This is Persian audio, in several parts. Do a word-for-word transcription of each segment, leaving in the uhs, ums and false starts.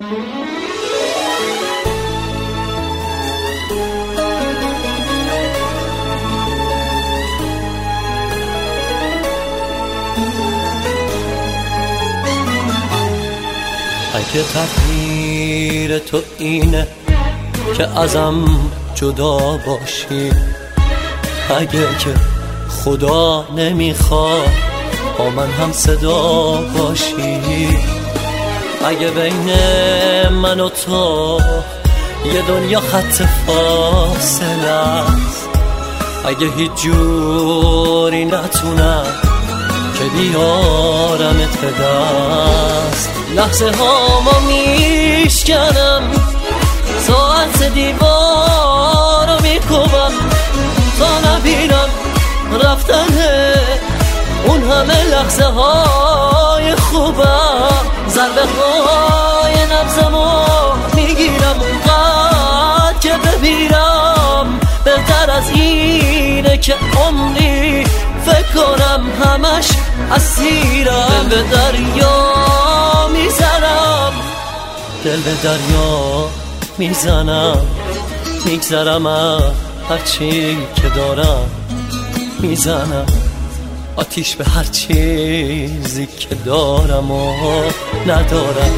اگه تقدیر تو اینه که ازم جدا باشی، اگه که خدا نمیخواد با من هم صدا باشی، اگه بین من و تو یه دنیا خط فاصله است، اگه هیچ جوری نتونم که بیارمت به دست، لحظه ها ما میشکنم، ساعت دیوار رو میکوبم تا نبینم رفتنه اون همه لحظه های خوبم، ضربه های نبضمو میگیرم اونقدر که بمیرم، بهتر از اینه که عمری فکر کنم همش اسیرم، دل به دریا میزنم، دل به دریا میزنم، میگذرم از هرچی که دارم، میزنم آتیش به هر چیزی که دارم و ندارم،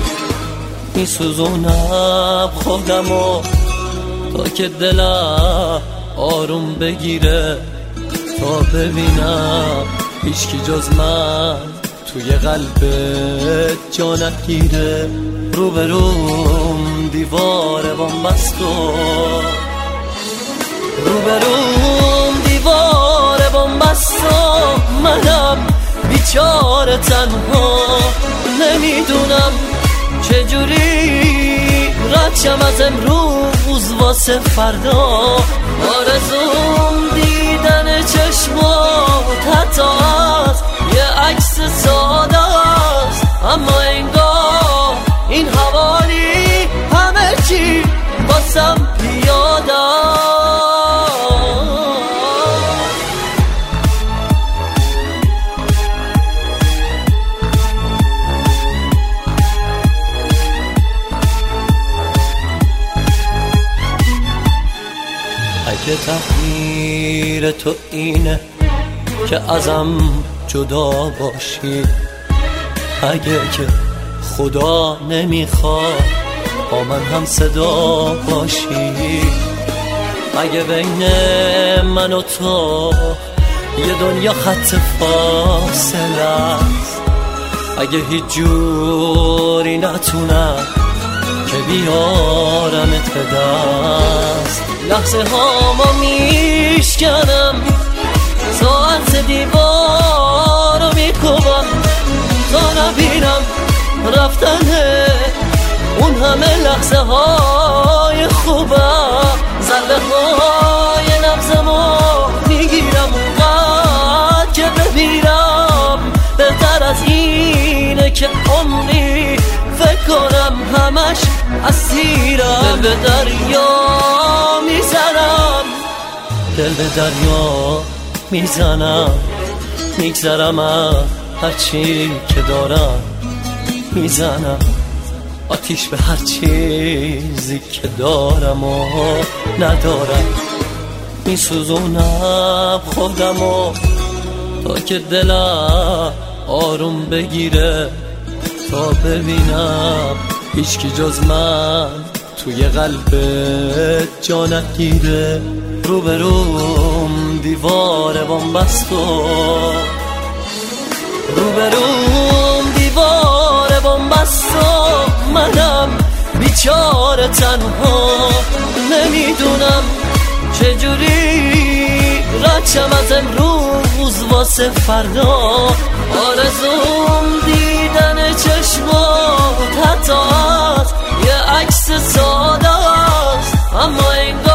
میسوزونم خودمو تا که دلم آروم بگیره، تا ببینم هیچکی جز من توی قلبت جا نگیره، رو به روم دیوار بنبست و رو به روم دیوار بنبست و منم بیچاره تنها، نمیدونم چجوری رد از امروز واسه فردا، آرزوم دیدن چشمات حتی از یه عکس ساده است، اما انگار این حوالی همه چی باسم پیاده است. اگه تقدیر تو اینه که ازم جدا باشی، اگه که خدا نمیخواد با من هم صدا باشی، اگه بین من و تو یه دنیا خط فاصله است، اگه هیچ جوری نتونم که بیارمت به دست، لحظه ها ما میشکنم، ساعت دیوار رو میکوبم تا نبینم رفتنه اون همه لحظه های خوبم، ضربه های نبضمو میگیرم اونقدر که بمیرم، بهتر از اینه که عمری فکر کنم همش اسیرم، دل به دریا میزنم، دل به دریا میزنم، میگذرم از هرچی که دارم، میزنم آتیش به هر چیزی که دارم و ندارم، میسوزونم خودمو تا که دلم آروم بگیره، تا ببینم هیچکی جز من توی قلبت جا نگیره، رو به روم دیوار بنبست و رو به روم دیوار بنبست و منم بیچاره تنها، نمیدونم چجوری رد از امروز واسه فردا، آرزوم دیدن چشمات حتی از یه عکس ساده است، اما این